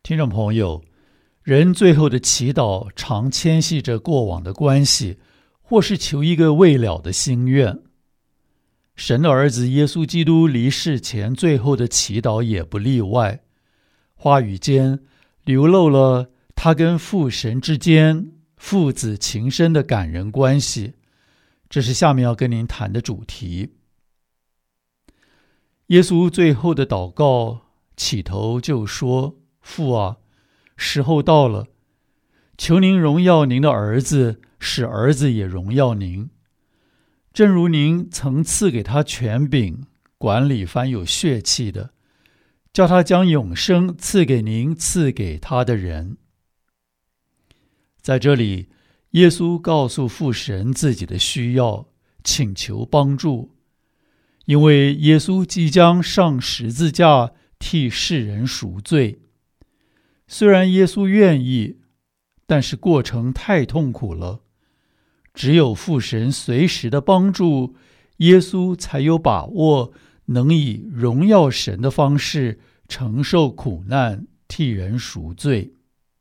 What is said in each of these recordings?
听众朋友，人最后的祈祷常牵系着过往的关系，或是求一个未了的心愿。神的儿子耶稣基督离世前最后的祈祷也不例外，话语间流露了他跟父神之间父子情深的感人关系，这是下面要跟您谈的主题。耶稣最后的祷告起头就说：父啊，时候到了，求您荣耀您的儿子，使儿子也荣耀您。正如您曾赐给他权柄，管理凡有血气的，叫他将永生赐给您赐给他的人。在这里，耶稣告诉父神自己的需要，请求帮助，因为耶稣即将上十字架替世人赎罪。虽然耶稣愿意，但是过程太痛苦了。只有父神随时的帮助，耶稣才有把握能以荣耀神的方式承受苦难，替人赎罪。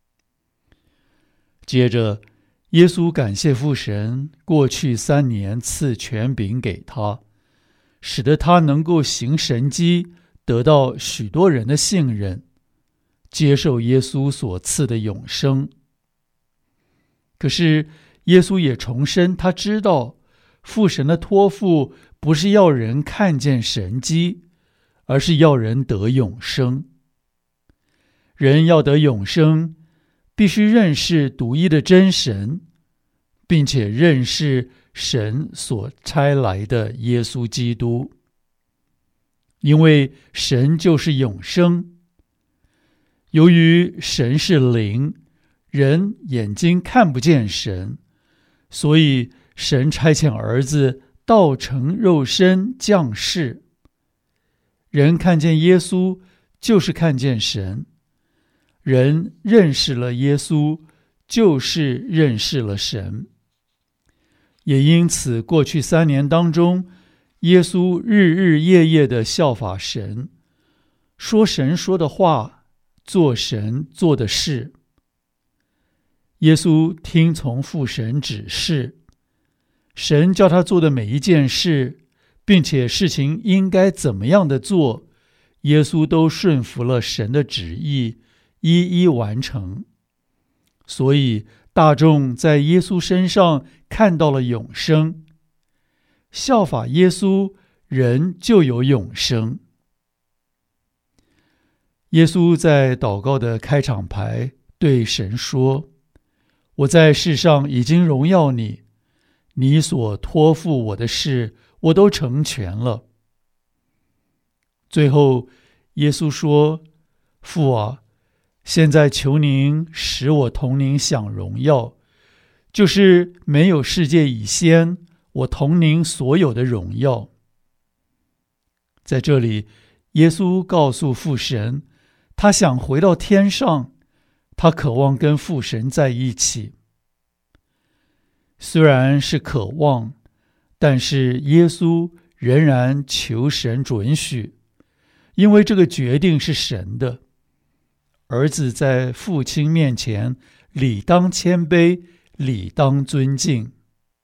接着，耶稣感谢父神过去3年赐权柄给他，使得他能够行神迹，得到许多人的信任，接受耶稣所赐的永生。可是耶稣也重申，他知道父神的托付不是要人看见神迹，而是要人得永生。人要得永生，必须认识独一的真神，并且认识神所差来的耶稣基督。因为神就是永生。由于神是灵，人眼睛看不见神，所以神差遣儿子道成肉身降世。人看见耶稣，就是看见神。人认识了耶稣，就是认识了神。也因此，过去3年当中，耶稣日日夜夜地效法神，说神说的话，做神做的事。耶稣听从父神指示，神叫他做的每一件事，并且事情应该怎么样的做，耶稣都顺服了神的旨意，一一完成。所以大众在耶稣身上看到了永生，效法耶稣，人就有永生。耶稣在祷告的开场白对神说：我在世上已经荣耀你，你所托付我的事，我都成全了。最后，耶稣说：父啊，现在求您使我同您享荣耀，就是没有世界以先，我同您所有的荣耀。在这里，耶稣告诉父神，他想回到天上，他渴望跟父神在一起。虽然是渴望，但是耶稣仍然求神准许，因为这个决定是神的。儿子在父亲面前理当谦卑，理当尊敬。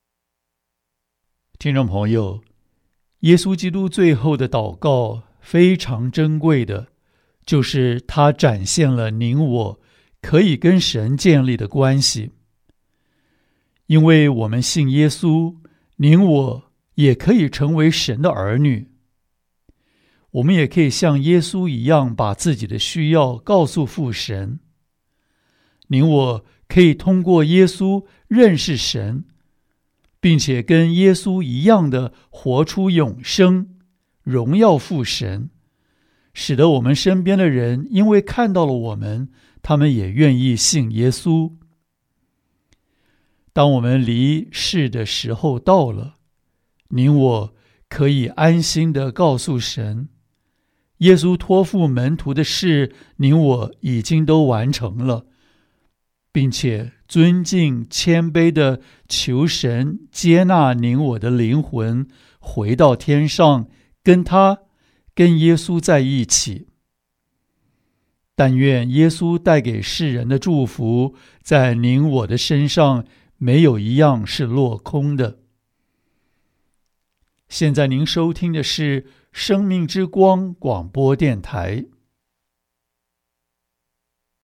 听众朋友，耶稣基督最后的祷告非常珍贵的，就是他展现了您我可以跟神建立的关系。因为我们信耶稣，您我也可以成为神的儿女。我们也可以像耶稣一样，把自己的需要告诉父神。您我可以通过耶稣认识神，并且跟耶稣一样的活出永生，荣耀父神，使得我们身边的人因为看到了我们，他们也愿意信耶稣。当我们离世的时候到了，您我可以安心地告诉神，耶稣托付门徒的事，您我已经都完成了，并且尊敬谦卑地求神接纳您我的灵魂，回到天上，跟耶稣在一起。 但愿耶稣带给世人的祝福，在您我的身上没有一样是落空的。现在您收听的是生命之光广播电台。